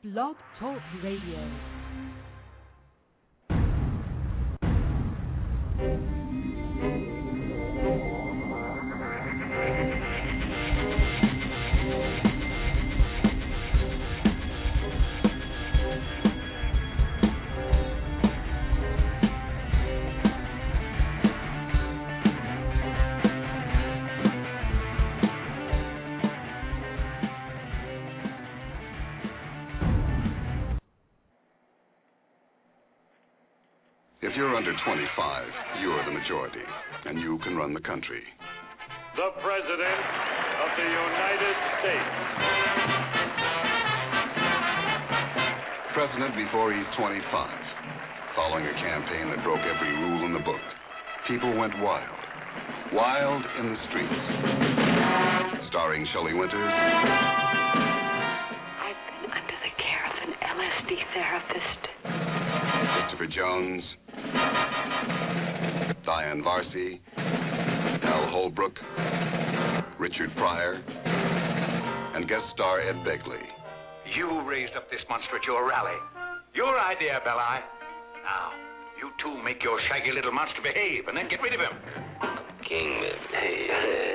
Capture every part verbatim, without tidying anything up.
Blog Talk Radio. If you're under twenty-five, you're the majority, and you can run the country. The President of the United States. President before he's twenty-five. Following a campaign that broke every rule in the book, people went wild. Wild in the streets. Starring Shelley Winters. I've been under the care of an L S D therapist. Christopher Jones. Diane Varsi, Al Holbrook, Richard Pryor, and guest star Ed Begley. You raised up this monster at your rally. Your idea, Belli. Now, you two make your shaggy little monster behave and then get rid of him. King, hey,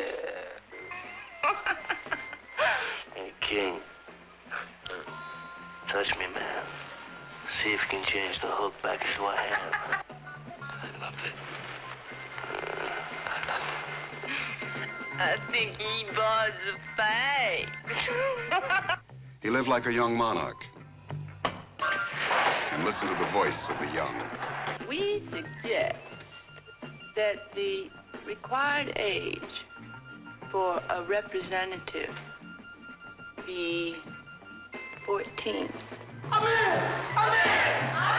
hey, King, touch me, man. See if you can change the hook back to what I have. I love it. I think he was fake. He lived like a young monarch and listened to the voice of the young. We suggest that the required age for a representative be fourteen. Amen! Amen!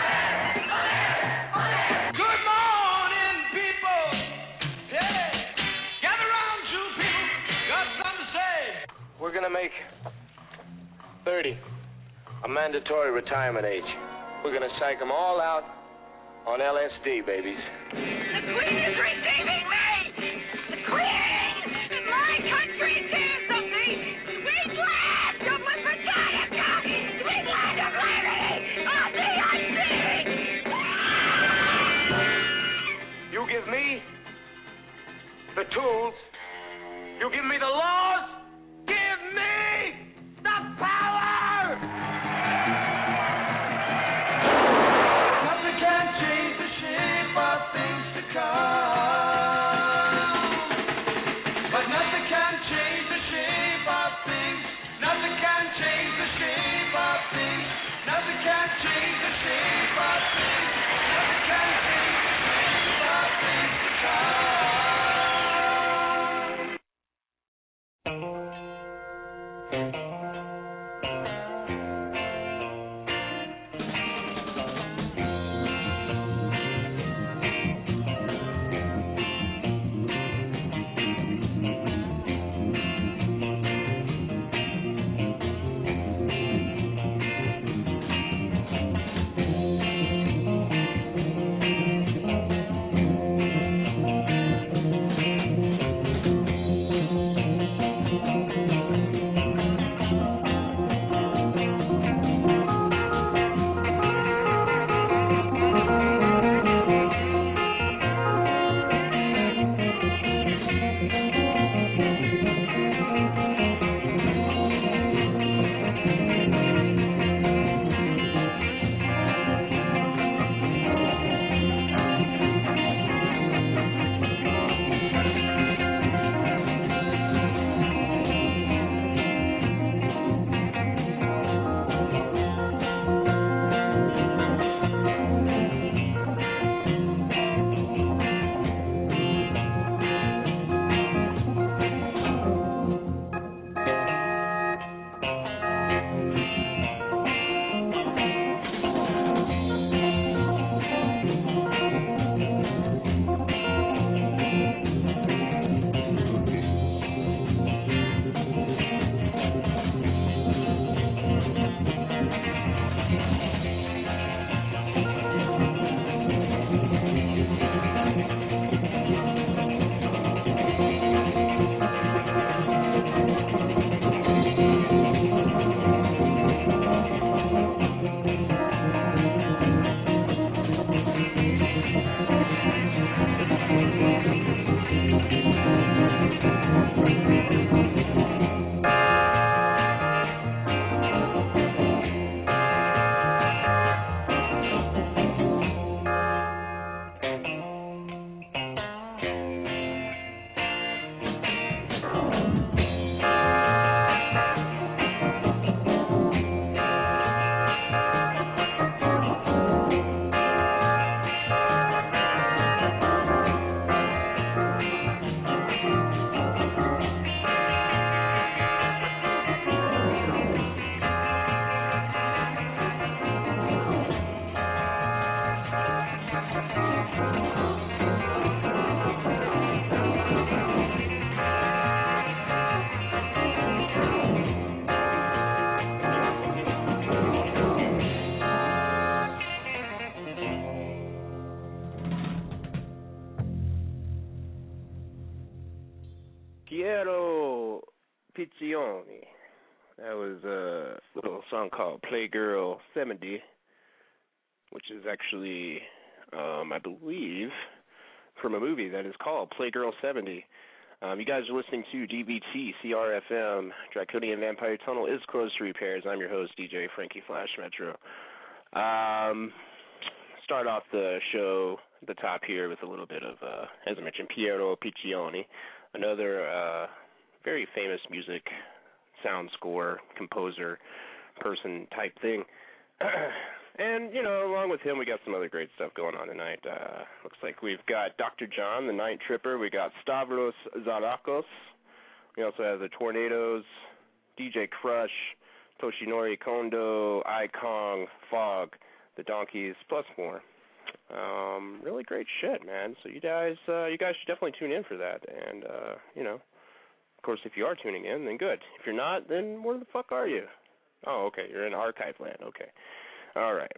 Amen! Good morning, people! Yeah! Gather round, you people! Got something to say! We're gonna make thirty a mandatory retirement age. We're gonna psych them all out on L S D, babies. The Queen is receiving me! The Queen! My country says of me! Sweet land of Libertalia! Sweet land of liberty! Of the unseen! You give me the tools. You give me the laws. Give me the power. Nothing can change the shape of things to come. Piccioni. That was a little song called Playgirl seventy, which is actually, um, I believe, from a movie that is called Playgirl seventy. Um, you guys are listening to D V T, C R F M, Draconian Vampire Tunnel is closed to repairs. I'm your host, D J Frankie Flash Metro. Um, start off the show at the top here with a little bit of, uh, as I mentioned, Piero Piccioni, another uh, very famous music sound score, composer, person type thing. And, you know, along with him, we got some other great stuff going on tonight. Uh, looks like we've got Doctor John, the Night Tripper. We got Stavros Zarakos. We also have the Tornadoes, D J Crush, Toshinori Kondo, Ikong, Fog, the Donkeys, plus more. Um, really great shit, man. So you guys, uh, you guys should definitely tune in for that. And, uh, you know, of course, if you are tuning in, then good. If you're not, then where the fuck are you? Oh, okay, you're in archive land. Okay. All right.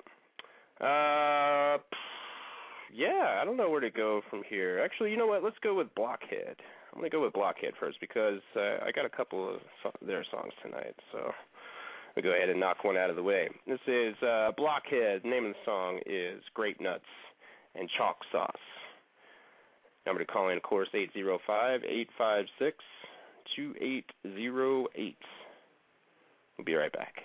Uh, yeah, I don't know where to go from here. Actually, you know what? Let's go with Blockhead. I'm going to go with Blockhead first because uh, I got a couple of so- their songs tonight, so we'll go ahead and knock one out of the way. This is uh, Blockhead. The name of the song is Grape Nuts and Chalk Sauce. Number to call in, of course, eight zero five, eight five six, two eight zero eight. We'll be right back.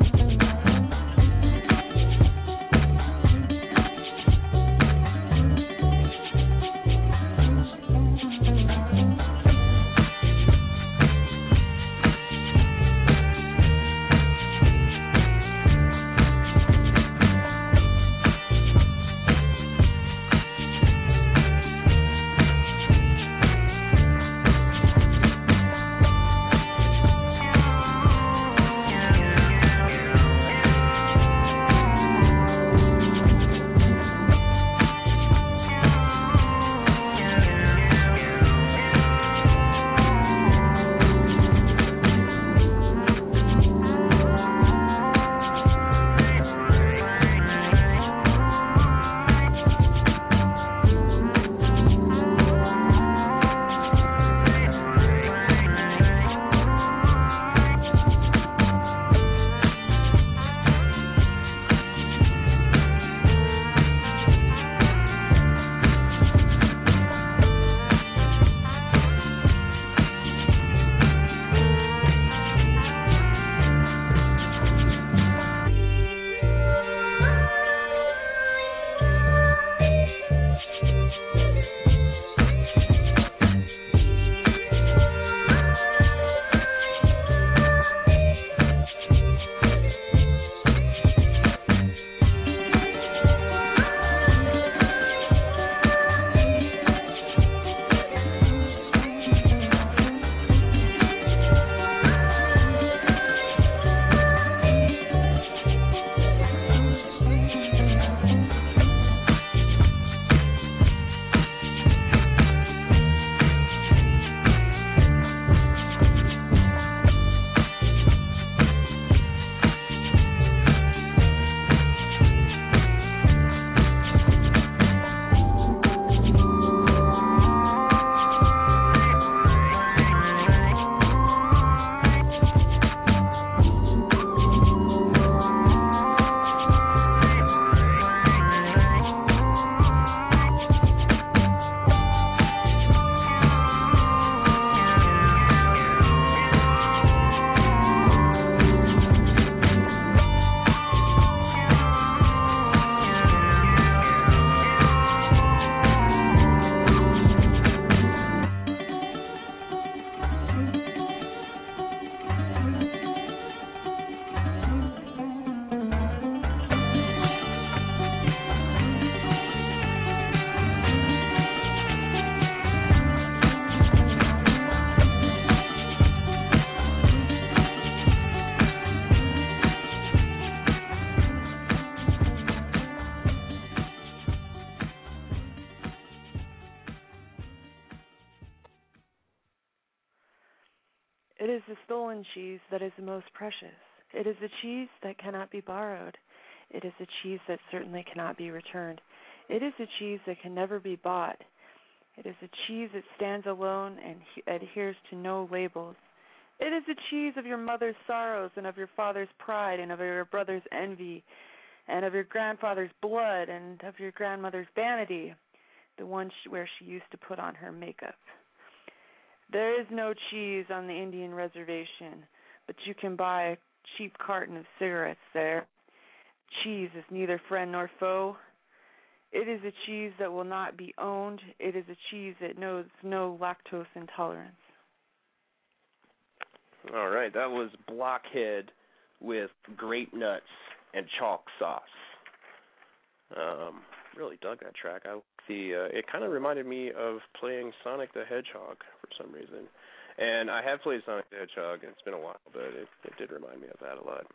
Thank you. It is the stolen cheese that is the most precious. It is the cheese that cannot be borrowed. It is the cheese that certainly cannot be returned. It is the cheese that can never be bought. It is the cheese that stands alone and adheres to no labels. It is the cheese of your mother's sorrows and of your father's pride and of your brother's envy and of your grandfather's blood and of your grandmother's vanity, the one where she used to put on her makeup. There is no cheese on the Indian reservation, but you can buy a cheap carton of cigarettes there. Cheese is neither friend nor foe. It is a cheese that will not be owned. It is a cheese that knows no lactose intolerance. All right, that was Blockhead with Grape Nuts and Chalk Sauce. Um, really dug that track. I the uh, it kind of reminded me of playing Sonic the Hedgehog for some reason. And I have played Sonic the Hedgehog, and it's been a while, but it, it did remind me of that a lot.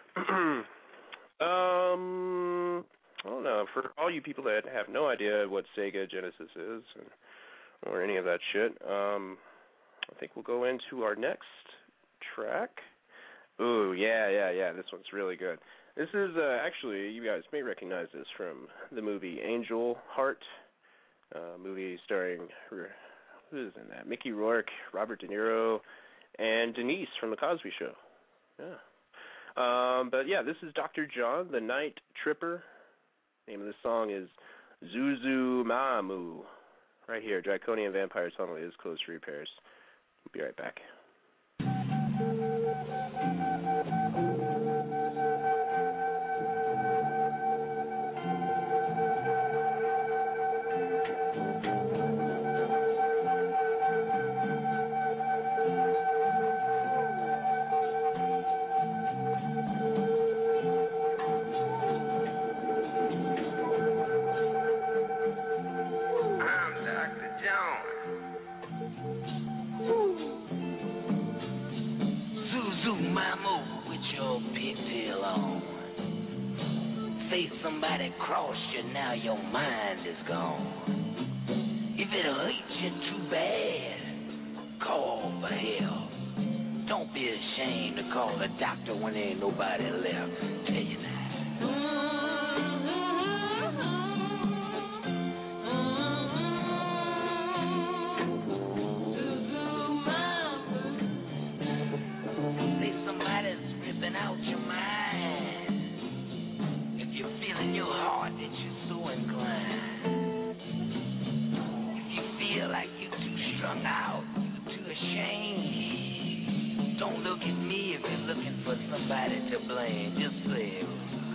um, I don't know. For all you people that have no idea what Sega Genesis is or, or any of that shit, um, I think we'll go into our next track. Ooh, yeah, yeah, yeah. This one's really good. This is uh, actually, you guys may recognize this from the movie Angel Heart, uh, movie starring, who is in that? Mickey Rourke, Robert De Niro, and Denise from The Cosby Show. Yeah. Um, but yeah, this is Doctor John, the Night Tripper. The name of this song is Zuzu Maamu. Right here, Draconian Vampire Tunnel is closed for repairs. We'll be right back. Somebody crossed you, now your mind is gone. If it hurts you too bad, call for help. Don't be ashamed to call a doctor when there ain't nobody left. Tell you that. Say somebody's ripping out your mind. Your heart that you're so inclined. If you feel like you're too strung out, you're too ashamed, don't look at me if you're looking for somebody to blame. Just say,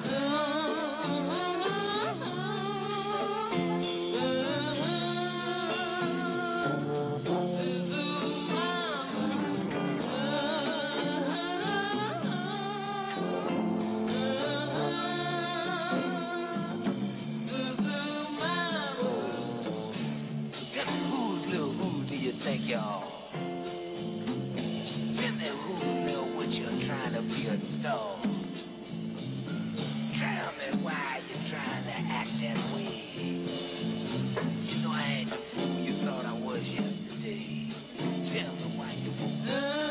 y'all. Tell me who know what you're trying to be a star. Tell me why you're trying to act that way. You know I ain't the fool you thought I was yesterday. Tell me why you won't.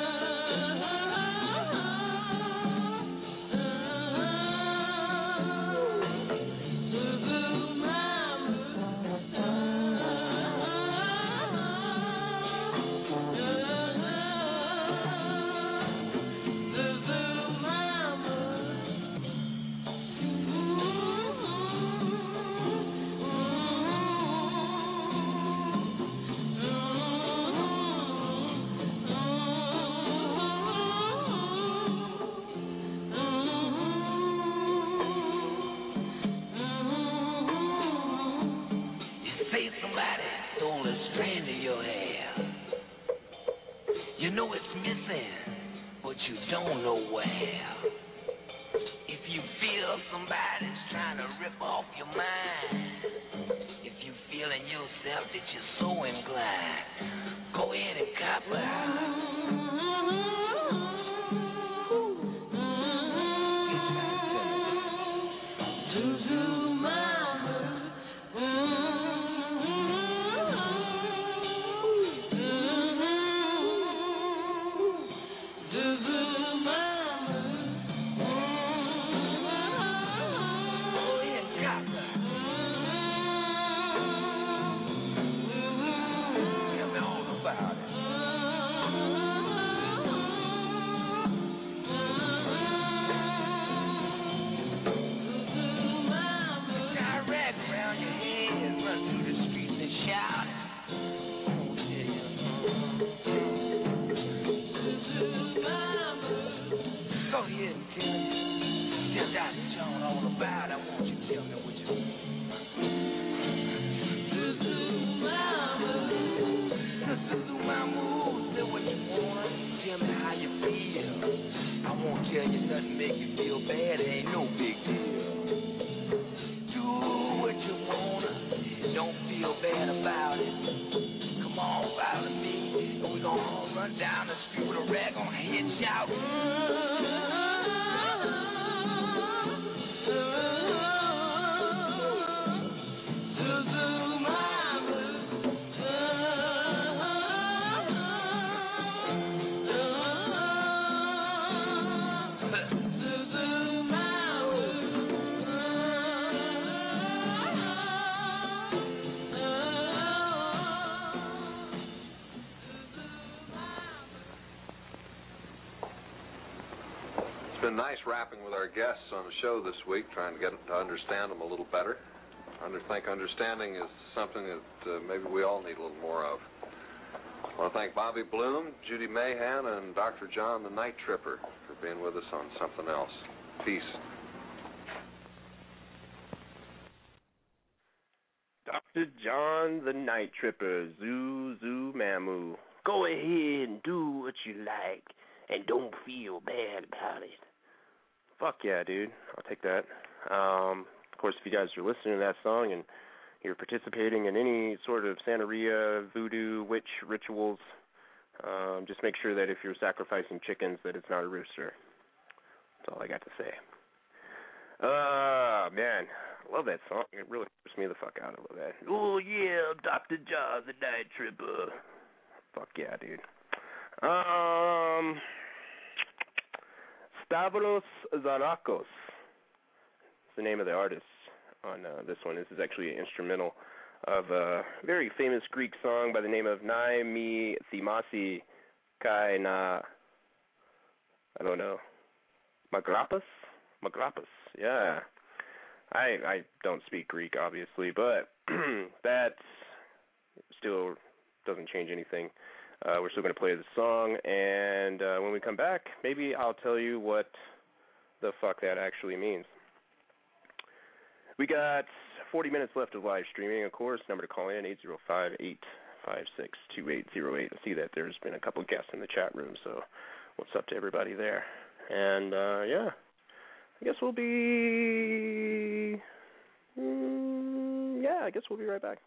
You know it's missing, but you don't know where. If you feel somebody's trying to rip off your mind, if you feel in yourself that you're so inclined, go ahead and cop her. run down the street with a rag on her head, shout. It's been nice rapping with our guests on the show this week, trying to get them to understand them a little better. I think understanding is something that uh, maybe we all need a little more of. I want to thank Bobby Bloom, Judy Mahan, and Doctor John the Night Tripper for being with us on Something Else. Peace. Doctor John the Night Tripper, Zoo Zoo Mamu. Go ahead and do what you like, and don't feel bad about it. Fuck yeah, dude. I'll take that. Um, of course, if you guys are listening to that song and you're participating in any sort of Santeria, voodoo, witch rituals, um, just make sure that if you're sacrificing chickens that it's not a rooster. That's all I got to say. Uh, man, I love that song. It really puts me the fuck out. I love that. Oh, yeah, Doctor John the Night Tripper. Fuck yeah, dude. Um, Stavros Zarakos is the name of the artist on uh, this one. This is actually an instrumental of a very famous Greek song by the name of Nai Mi Thimasi Kai Na, I don't know, Magrapas? Magrapas, yeah. I I don't speak Greek, obviously, but that still doesn't change anything. Uh, we're still going to play the song, and uh, when we come back, maybe I'll tell you what the fuck that actually means. We got forty minutes left of live streaming, of course. Number to call in, eight zero five, eight five six, two eight zero eight. I see that there's been a couple guests in the chat room, so what's up to everybody there? And, uh, yeah, I guess we'll be... Mm, yeah, I guess we'll be right back.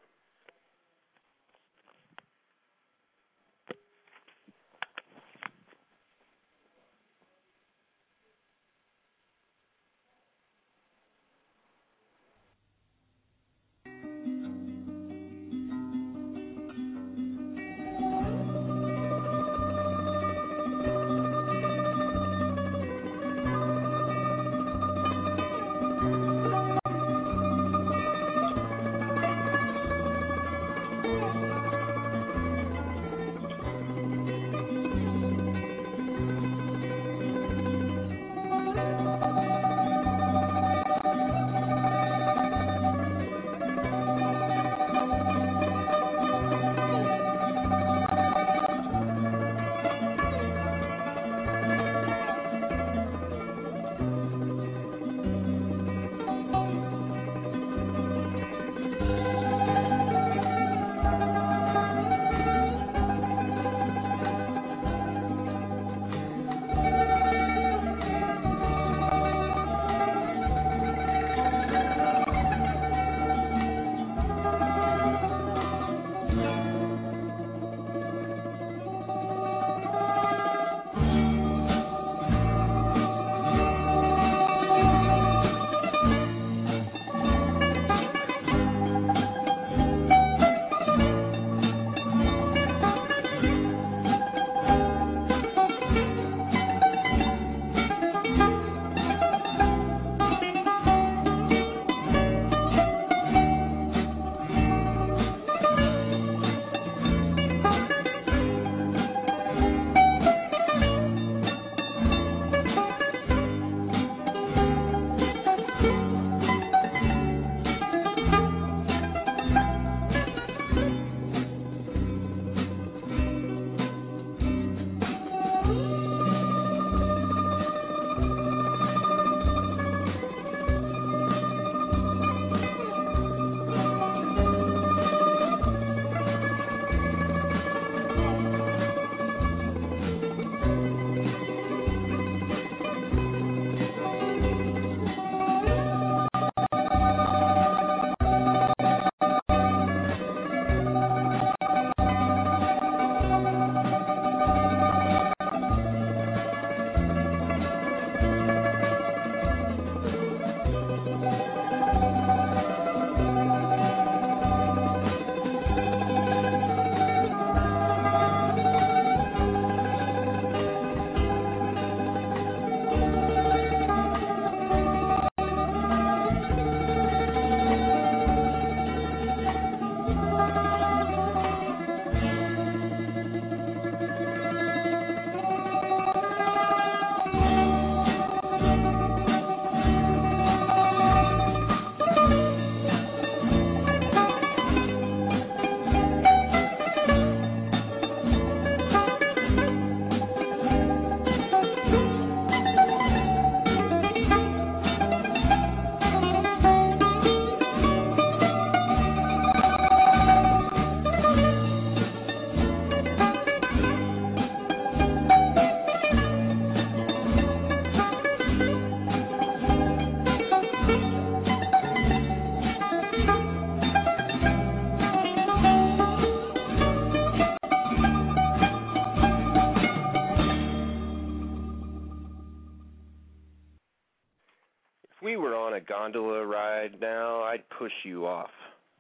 gondola ride now, I'd push you off.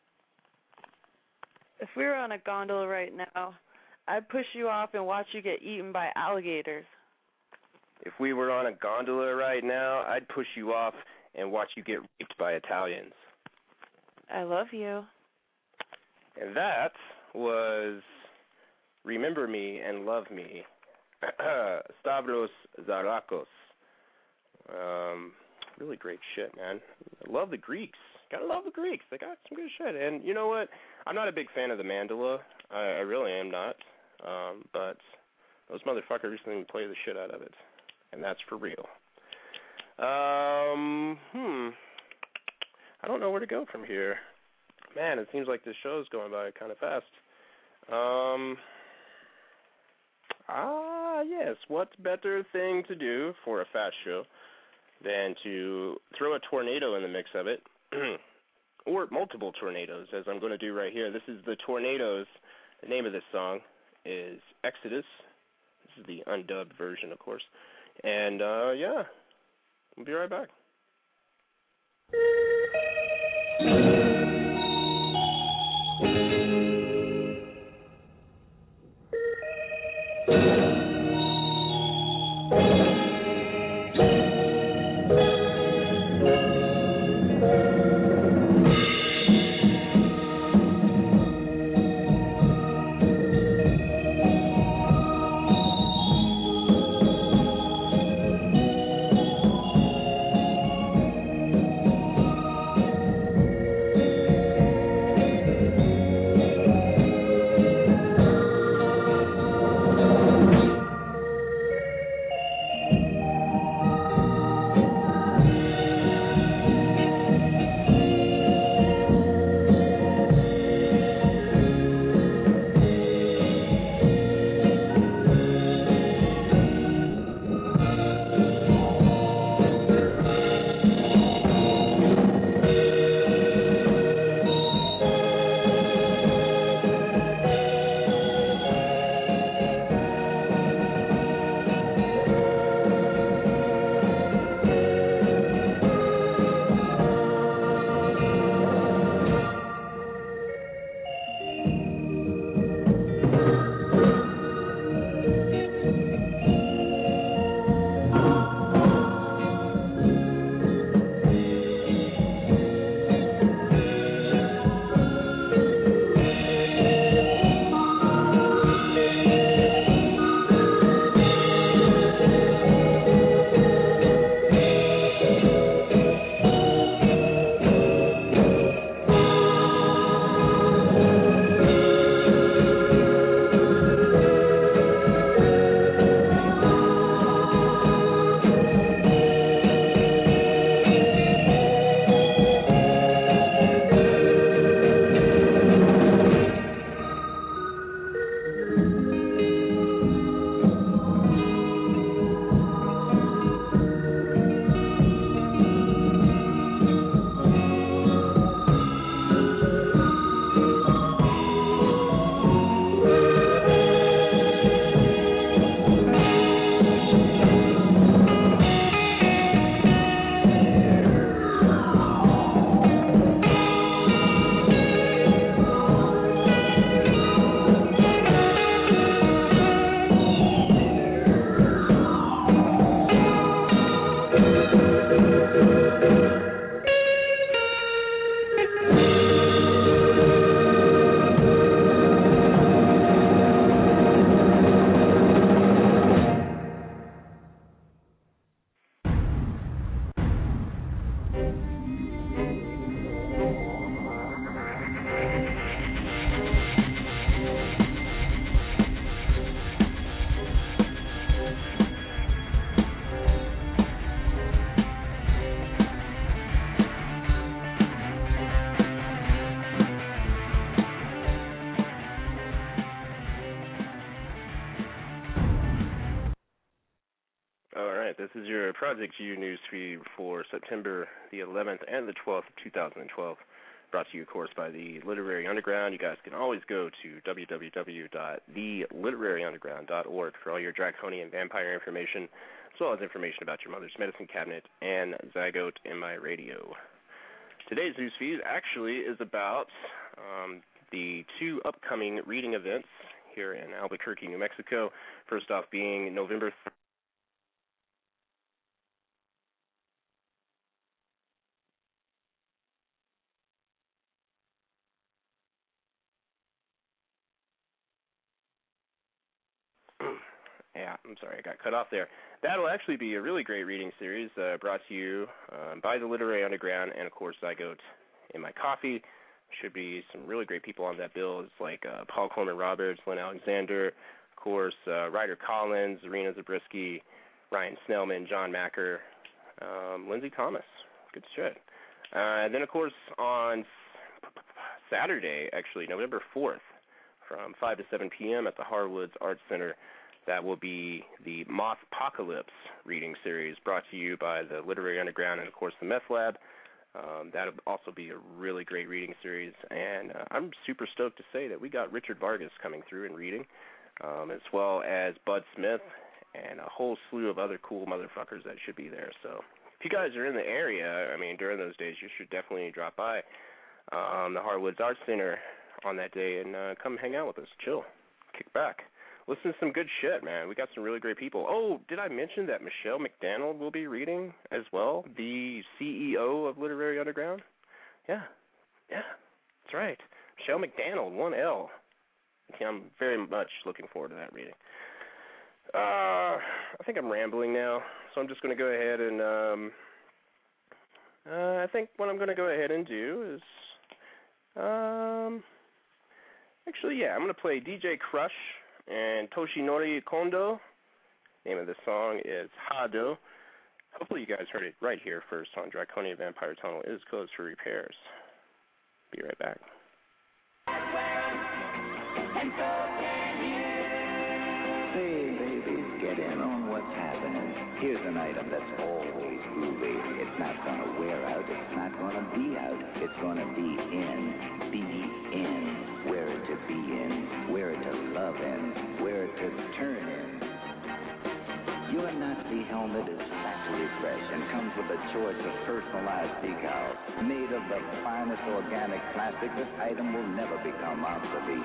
If we were on a gondola right now, I'd push you off and watch you get eaten by alligators. If we were on a gondola right now, I'd push you off and watch you get raped by Italians. I love you. And that was Remember Me and Love Me, Stavros Zarakos. Um, really great shit, man. I love the Greeks. Gotta love the Greeks. They got some good shit. And you know what? I'm not a big fan of the mandala. I, I really am not. Um, but those motherfuckers recently play the shit out of it. And that's for real. Um, hmm. I don't know where to go from here. Man, it seems like this show's going by kind of fast. Um, ah, yes. What better thing to do for a fast show than to throw a tornado in the mix of it, or multiple tornadoes, as I'm going to do right here. This is the Tornadoes. The name of this song is Exodus. This is the undubbed version, of course. And, uh, yeah, we'll be right back. This is your Project U news feed for September the eleventh and the twelfth of two thousand twelve. brought to you, of course, by the Literary Underground. You guys can always go to w w w dot the literary underground dot org for all your draconian vampire information, as well as information about your mother's medicine cabinet and Zygote in my radio. Today's news feed actually is about um, the two upcoming reading events here in Albuquerque, New Mexico. First off being November third. Yeah, I'm sorry, I got cut off there. That'll actually be a really great reading series uh, brought to you um, by the Literary Underground and, of course, Zygote in my coffee. Should be some really great people on that bill. It's like uh, Paul Coleman Roberts, Lynn Alexander, of course, uh, Ryder Collins, Rena Zabriskie, Ryan Snellman, John Macker, um, Lindsay Thomas. Good shit. Uh, and then, of course, on Saturday, actually, November fourth, from five to seven p.m. at the Harwoods Arts Center, that will be the Mothpocalypse reading series brought to you by the Literary Underground and, of course, the Meth Lab. Um, that'll also be a really great reading series, and uh, I'm super stoked to say that we got Richard Vargas coming through and reading, um, as well as Bud Smith and a whole slew of other cool motherfuckers that should be there. So if you guys are in the area, I mean, during those days, you should definitely drop by um, the Harwoods Arts Center on that day and uh, come hang out with us, chill, kick back. Listen to some good shit, man. We got some really great people. Oh, did I mention that Michelle McDaniel will be reading as well, the C E O of Literary Underground? Yeah, yeah, that's right. Michelle McDaniel, one L. Okay, I'm very much looking forward to that reading. Uh, I think I'm rambling now, so I'm just going to go ahead and, um, uh, I think what I'm going to go ahead and do is, um, actually, yeah, I'm going to play D J Crush and Toshinori Kondo. The name of the song is Hado. Hopefully you guys heard it right here first on Draconian Vampire Tunnel. It is closed for repairs. Be right back. Hey, babies, get in on what's happening. Here's an item that's always groovy. It's not going to wear out. It's not going to be out. It's going to be in. Be in. Wear it to be in. Wear it to love in. Wear it to turn in. Your Nazi helmet is factory fresh and comes with a choice of personalized decals. Made of the finest organic plastic, this item will never become obsolete.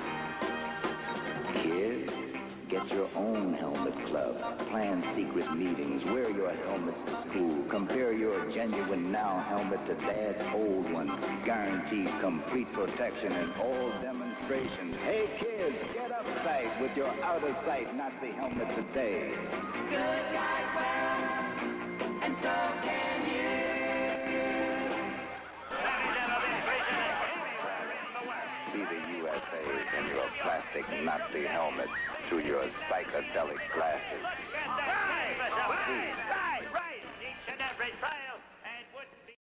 Kids, get your own helmet club. Plan secret meetings. Wear your helmets to school. Compare your genuine now helmet to Dad's old one. Guaranteed complete protection in all demonstrations. Hey kids, get uptight with your out of sight Nazi helmet today. Good guys wear 'em, and so can you. See the U S A in your plastic Nazi helmet through your psychedelic glasses. Right, right, right. Each and every child, and wouldn't be.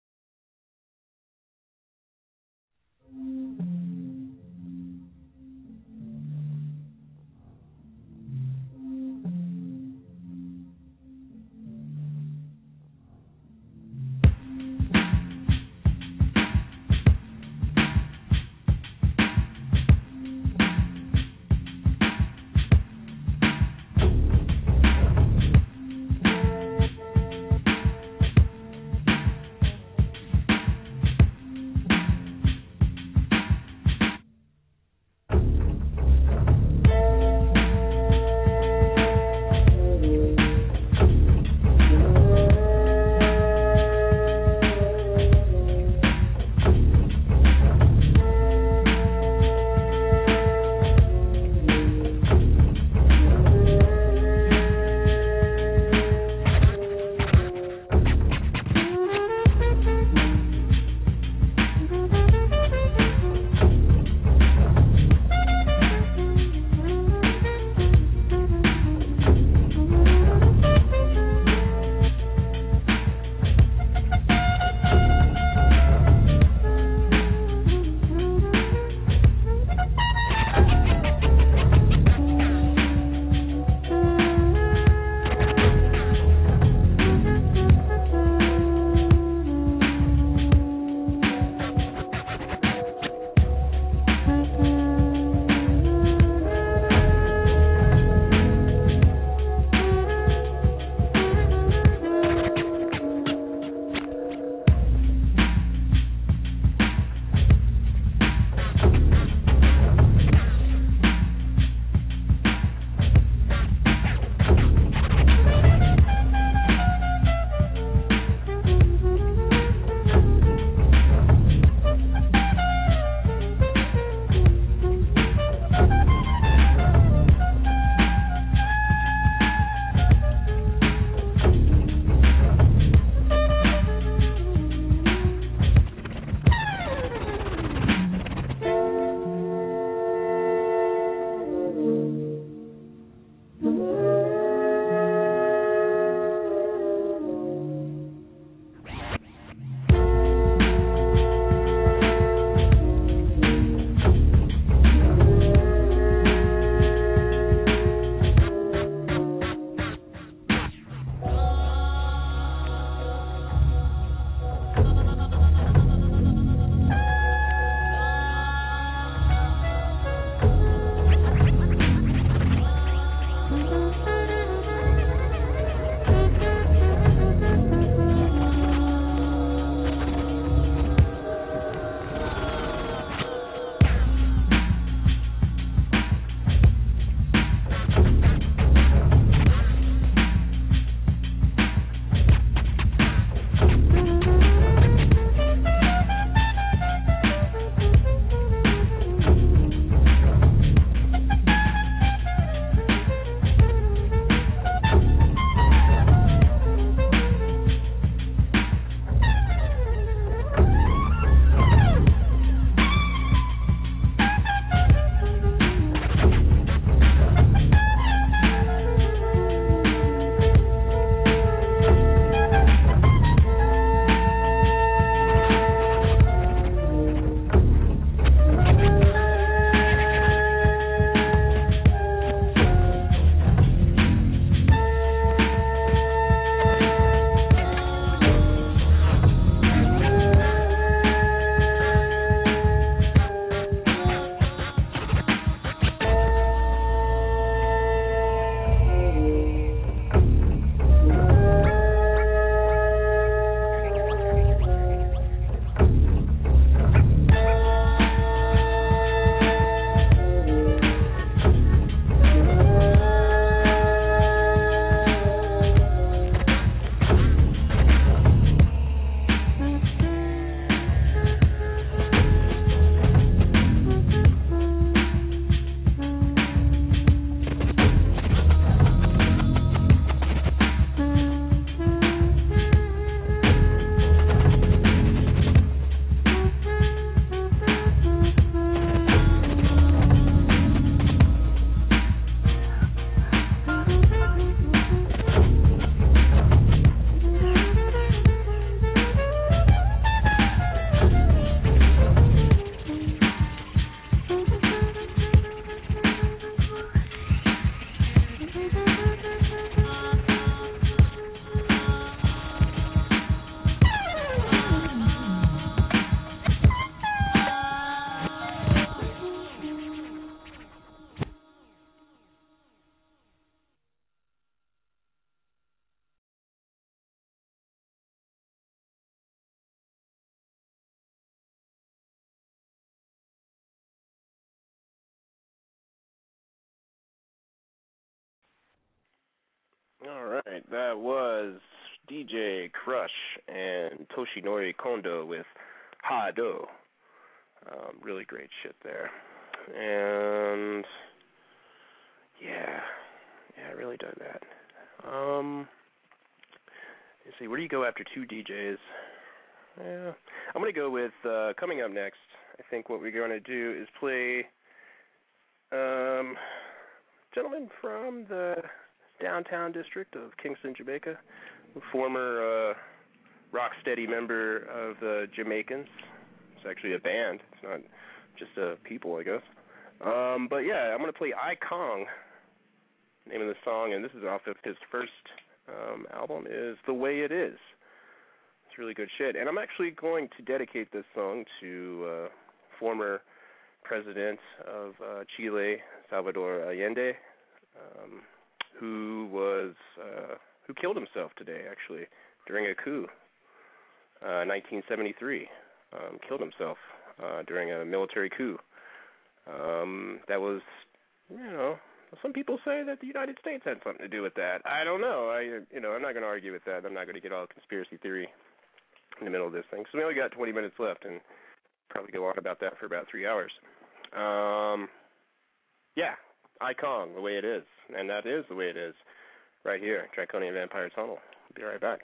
All right, that was D J Crush and Toshinori Kondo with Ha-Do. Um, really great shit there. And, yeah, yeah, I really dug that. Um, let's see, where do you go after two D Js? Yeah, I'm going to go with, uh, coming up next, I think what we're going to do is play um, a gentleman from the downtown district of Kingston, Jamaica, former uh, rocksteady member of the Jamaicans. It's actually a band. It's not just a people, I guess. Um, but yeah, I'm going to play I Kong, name of the song, and this is off of his first um, album, is The Way It Is. It's really good shit. And I'm actually going to dedicate this song to uh, former president of uh, Chile, Salvador Allende, um, who was uh, who killed himself today, actually, during a coup, uh, nineteen seventy-three. Um, killed himself uh, during a military coup. Um, that was, you know, some people say that the United States had something to do with that. I don't know. I, you know, I'm not going to argue with that. I'm not going to get all conspiracy theory in the middle of this thing. So we only got twenty minutes left, and probably go on about that for about three hours. Um, yeah, I Kong, The Way It Is, and that is the way it is, right here, Draconian Vampire Tunnel. Be right back.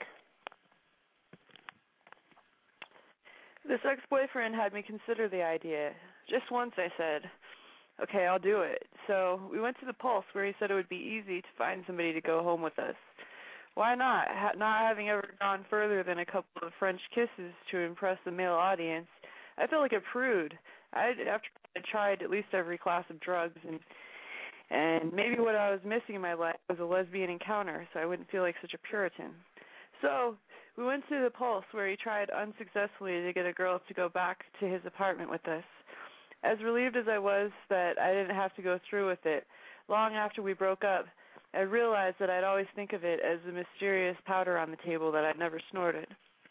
This ex-boyfriend had me consider the idea. Just once I said, okay, I'll do it. So we went to the Pulse, where he said it would be easy to find somebody to go home with us. Why not? Ha- not having ever gone further than a couple of French kisses to impress the male audience, I felt like a prude. I after I tried at least every class of drugs, and and maybe what I was missing in my life was a lesbian encounter, so I wouldn't feel like such a Puritan. So we went to the Pulse, where he tried unsuccessfully to get a girl to go back to his apartment with us. As relieved as I was that I didn't have to go through with it, long after we broke up, I realized that I'd always think of it as the mysterious powder on the table that I'd never snorted.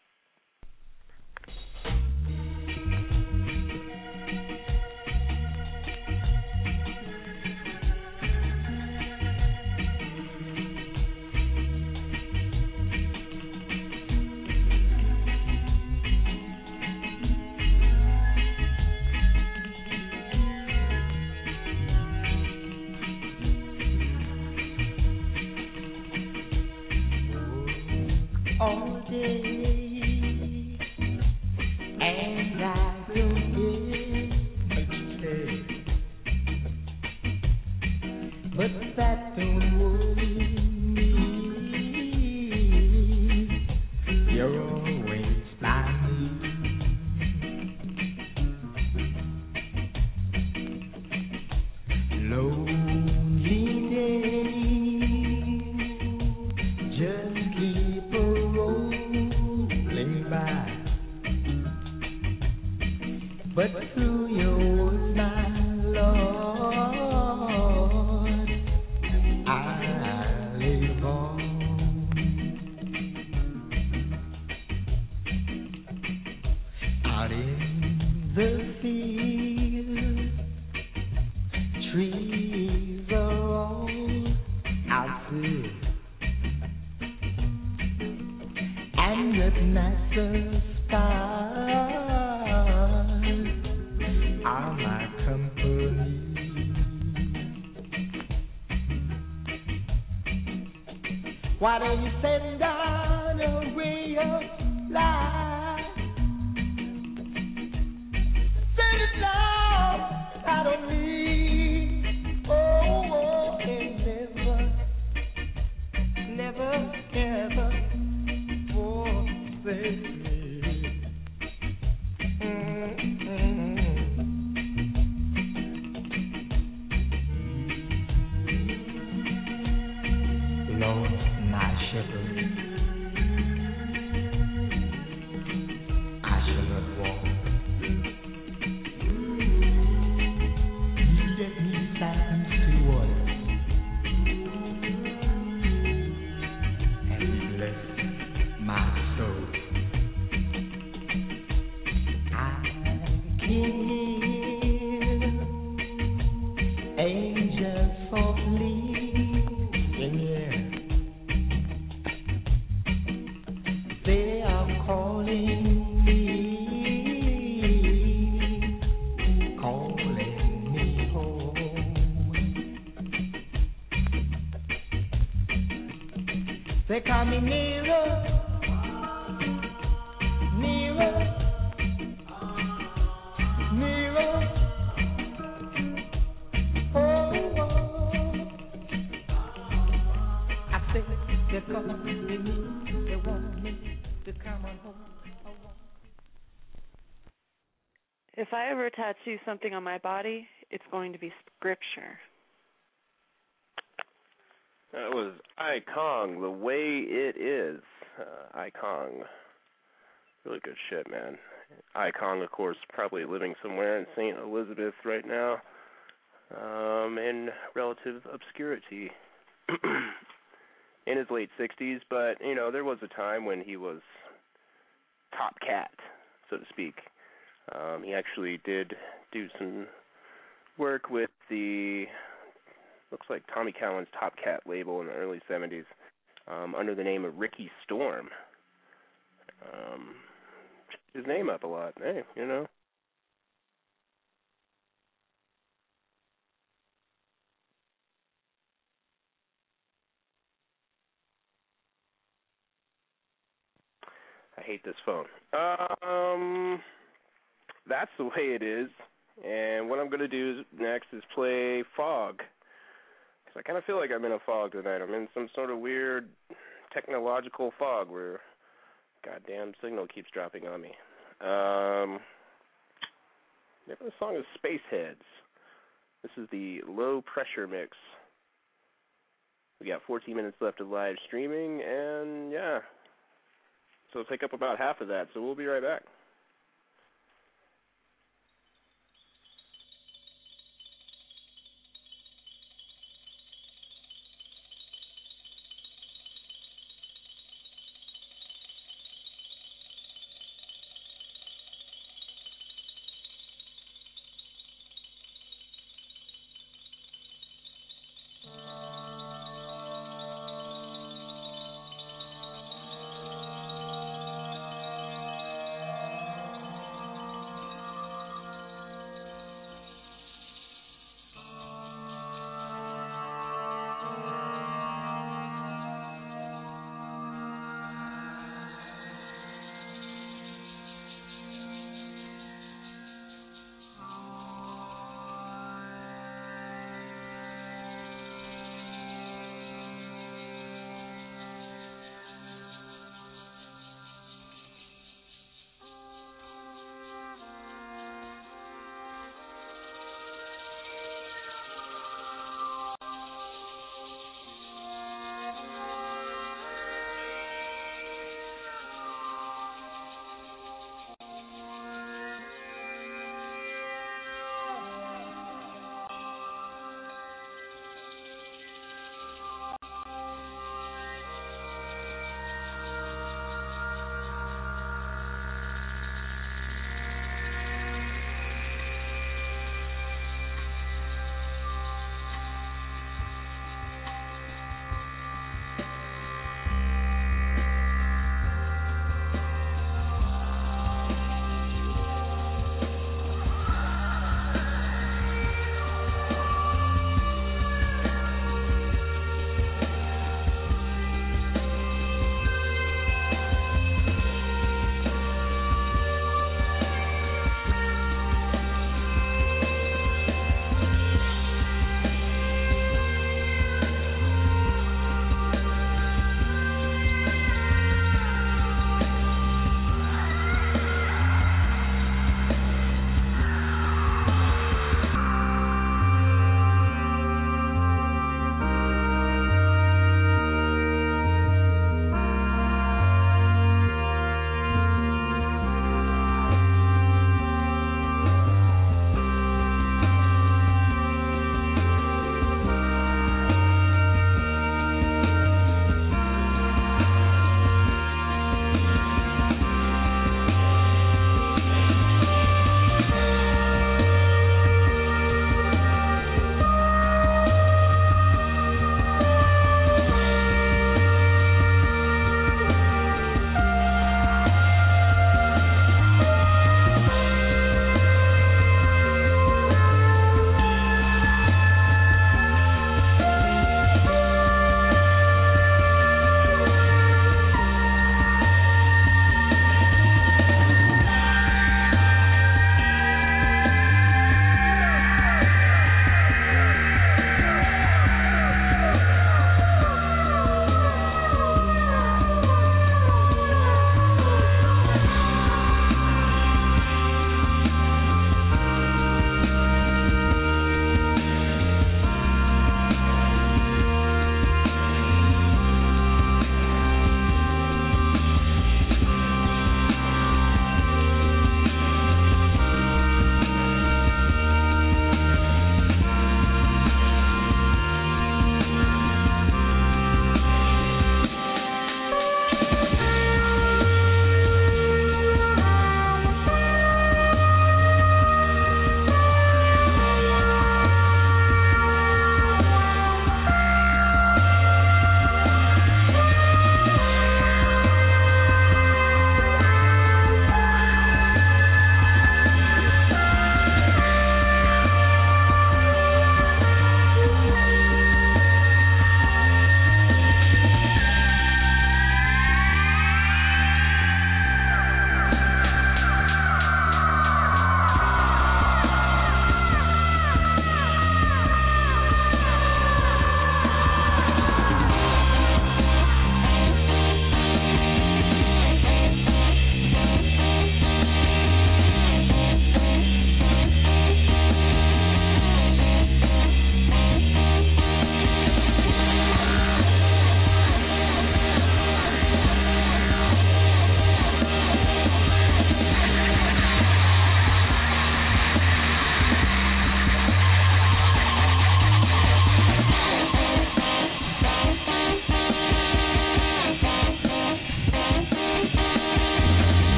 All day, and I don't get but that don't worry me. You're always by me. Loneliness, just keep but through yours, my Lord, I live on. Out in the field, trees are all out good, and the nicer stars are my company. Why don't you send down a ray of light? Send it down out of me. Oh, oh, and never, never, ever forsake me. Lord, my shepherd, I shall not walk. You get me beside still waters, and you bless my soul. I can hear angels softly singing. They call me Nero, Nero, Nero. Oh, oh. I said they call me Nero, they want me to come on home. If I ever tattoo something on my body, it's going to be scripture. That was I Kong, The Way It Is. Uh, I Kong. Really good shit, man. I Kong, of course, probably living somewhere in Saint Elizabeth right now, um, in relative obscurity in his late sixties. But, you know, there was a time when he was top cat, so to speak. Um, he actually did do some work with the, looks like Tommy Cowan's Top Cat label in the early seventies, um, under the name of Ricky Storm. Um, his name up a lot, hey, you know. I hate this phone. Um, that's the way it is. And what I'm going to do next is play Fog. Because I kind of feel like I'm in a fog tonight. I'm in some sort of weird technological fog where goddamn signal keeps dropping on me. Um, the song is Space Heads. This is the low pressure mix. We got fourteen minutes left of live streaming, and yeah. So it'll take up about half of that, so we'll be right back.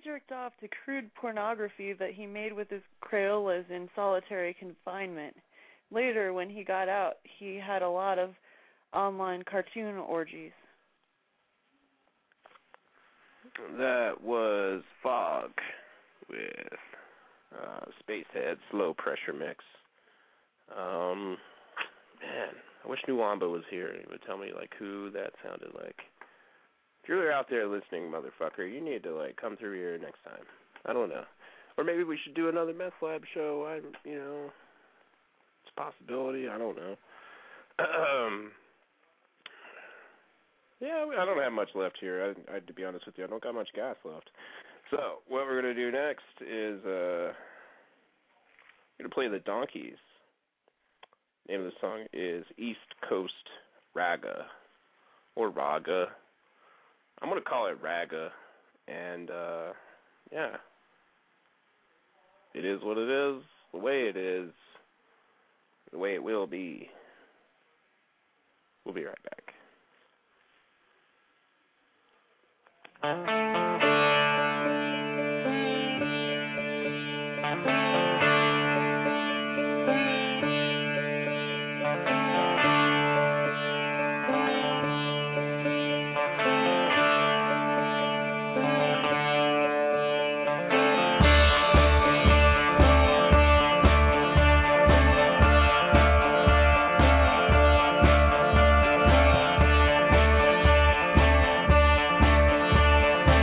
jerked off to crude pornography that he made with his Crayolas in solitary confinement. Later, when he got out, he had a lot of online cartoon orgies. That was Fog with uh, Spacehead Slow Pressure Mix. Um, man, I wish Nuwamba was here. He would tell me, like, who that sounded like. If you're out there listening, motherfucker, you need to, like, come through here next time. I don't know. Or maybe we should do another Meth Lab show. I, you know, it's a possibility. I don't know. Um, yeah, I don't have much left here. I, I, to be honest with you, I don't got much gas left. So what we're going to do next is uh, we're going to play the Donkeys. The name of the song is East Coast Raga, or Raga. I'm going to call it Raga, and uh, yeah, it is what it is, the way it is, the way it will be. We'll be right back. Thank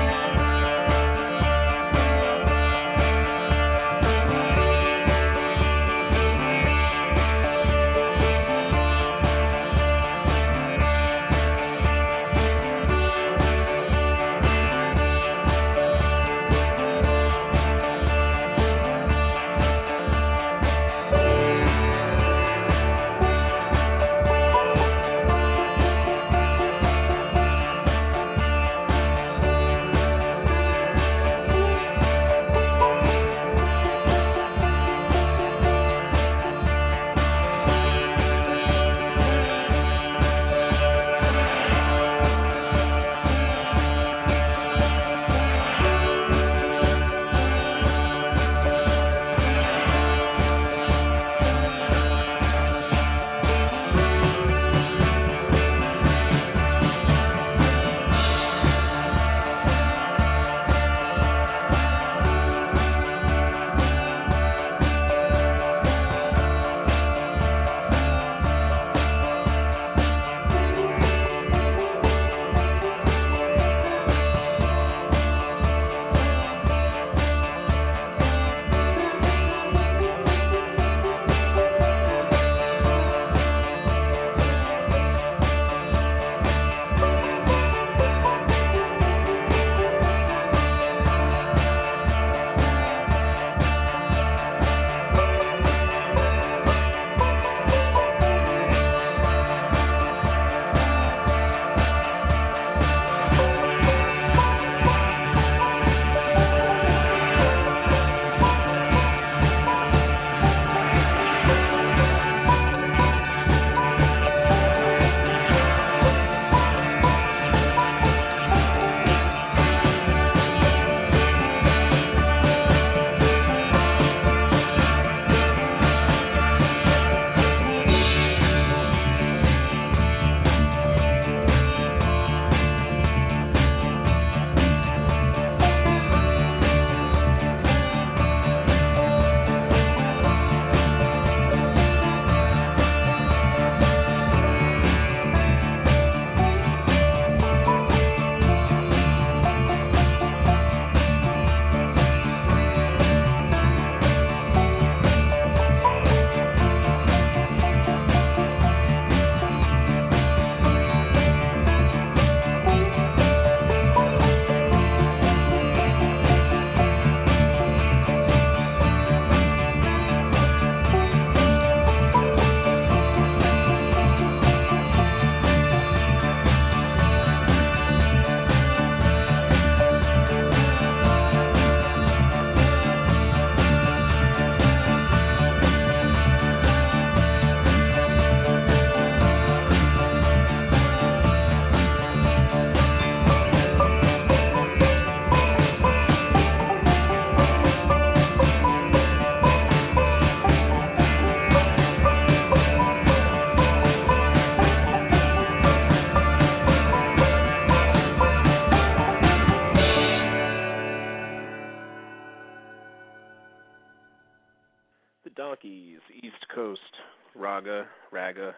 Raga,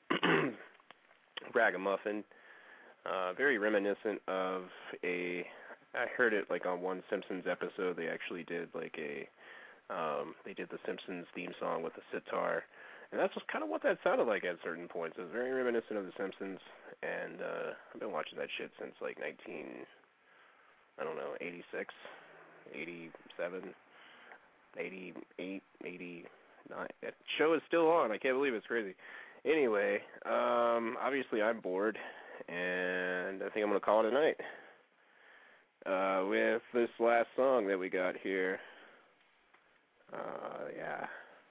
Ragamuffin. Uh, very reminiscent of a, I heard it like on one Simpsons episode, they actually did like a, um, they did the Simpsons theme song with the sitar, and that's just kind of what that sounded like at certain points. It was very reminiscent of the Simpsons, and uh, I've been watching that shit since like nineteen, I don't know, eighty-six, eighty-seven, eighty-eight, eighty-nine. That show is still on. I can't believe it's crazy. Anyway, um, obviously I'm bored, and I think I'm going to call it a night uh, with this last song that we got here. Uh, yeah.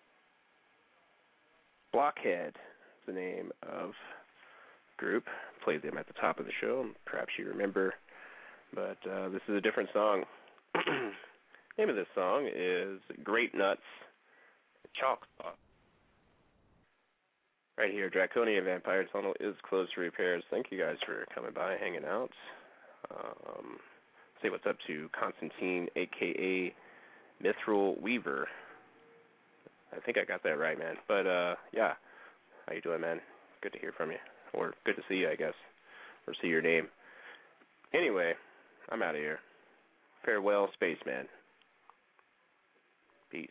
Blockhead is the name of the group. Played them at the top of the show, perhaps you remember, but uh, this is a different song. Name of this song is Grape Nuts Chalk Talk. Right here, Draconian Vampire Tunnel is closed for repairs. Thank you guys for coming by, hanging out. Um, say what's up to Constantine, a k a. Mithril Weaver. I think I got that right, man. But, uh, yeah. How you doing, man? Good to hear from you. Or good to see you, I guess. Or see your name. Anyway, I'm out of here. Farewell, Spaceman. Peace.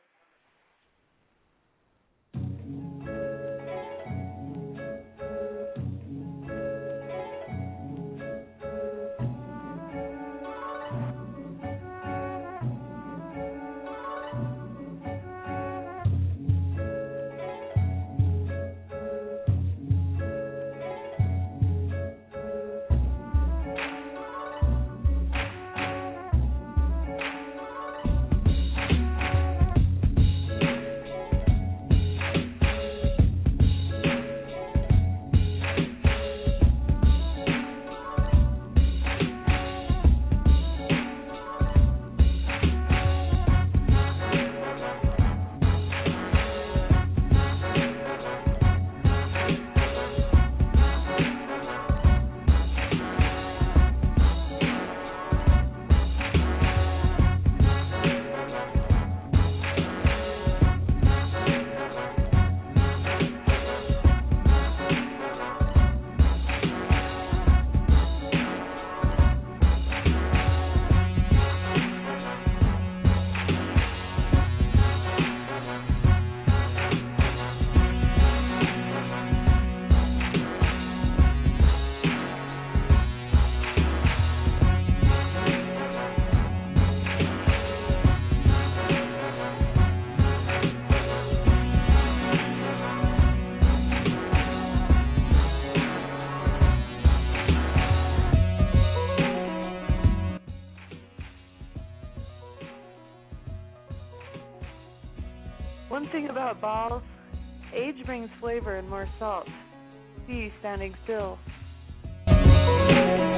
One thing about balls, age brings flavor and more salt. See you standing still.